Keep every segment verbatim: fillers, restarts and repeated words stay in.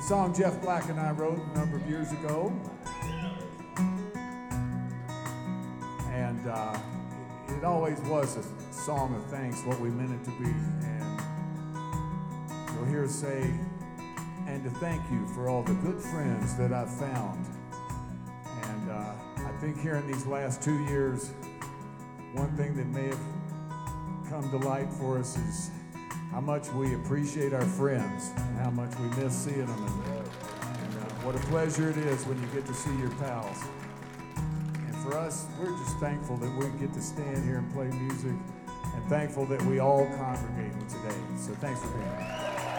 song Jeff Black and I wrote a number of years ago. And uh, it always was a song of thanks, what we meant it to be. And you'll hear us say, and to thank you for all the good friends that I've found. And uh, I think here in these last two years, one thing that may have come to light for us is how much we appreciate our friends and how much we miss seeing them. And, and uh, what a pleasure it is when you get to see your pals. And for us, we're just thankful that we get to stand here and play music, and thankful that we all congregate today. So thanks for being here.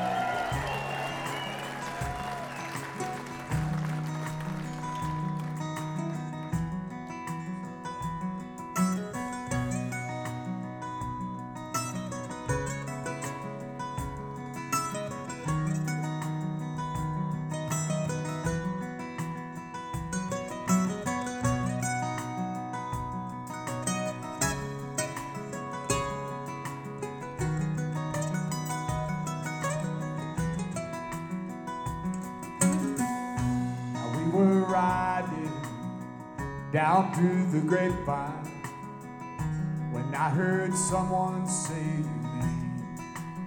We're riding down through the grapevine when I heard someone say your name.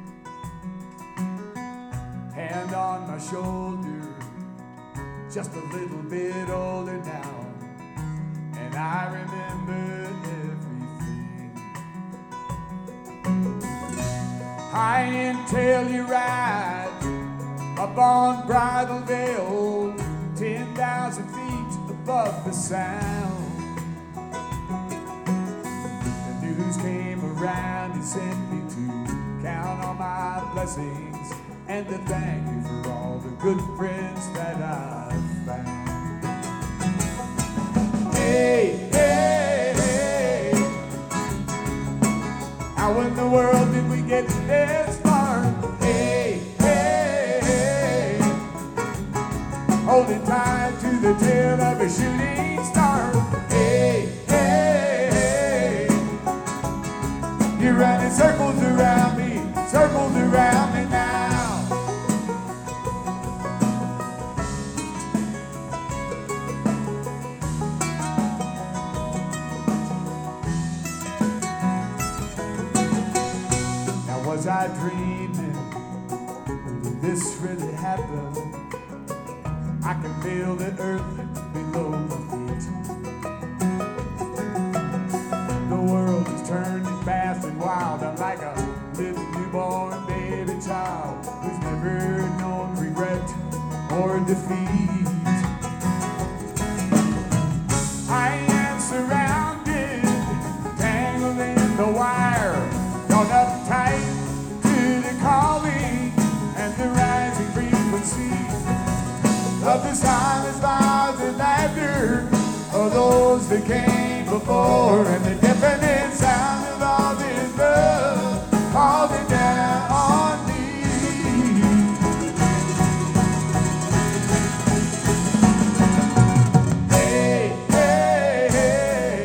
Hand on my shoulder, just a little bit older now, and I remember everything. High until you ride up on Bridal Veil, ten thousand feet above the sound. The news came around and sent me to count on my blessings and to thank you for all the good friends that I've found. Hey, hey, hey, how in the world did we get this far? Hey, holding tight to the tail of a shooting star. Hey, hey, hey, you're running circles around me, circles around me now. Now was I dreaming, or did this really happen? I can feel the earth below my feet. The world is turning fast and wild. I'm like a little newborn baby child who's never known regret or defeat. I am surrounded, tangled in the wire, drawn up tight to the calling and the rising frequency of the silent smiles and laughter of those that came before, and the deafening sound of all this love falling down on me. Hey, hey, hey,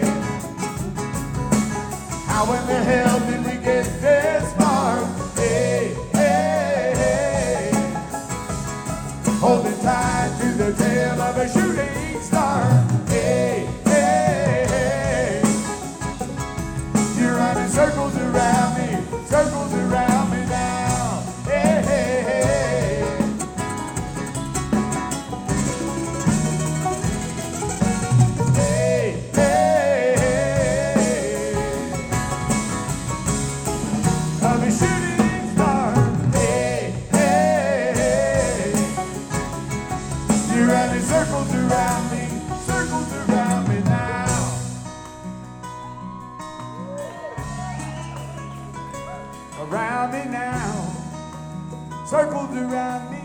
how in the hell did we get this far? Hey, hey, hey, holding tight to the tail of a shooting star. Hey, hey, hey, you're running circles around me, circles around me now. Hey, hey, hey, hey, hey, hey, of a shooting star. Hey, hey, hey, you're running circles around me, circles around me now. Around me now, circles around me.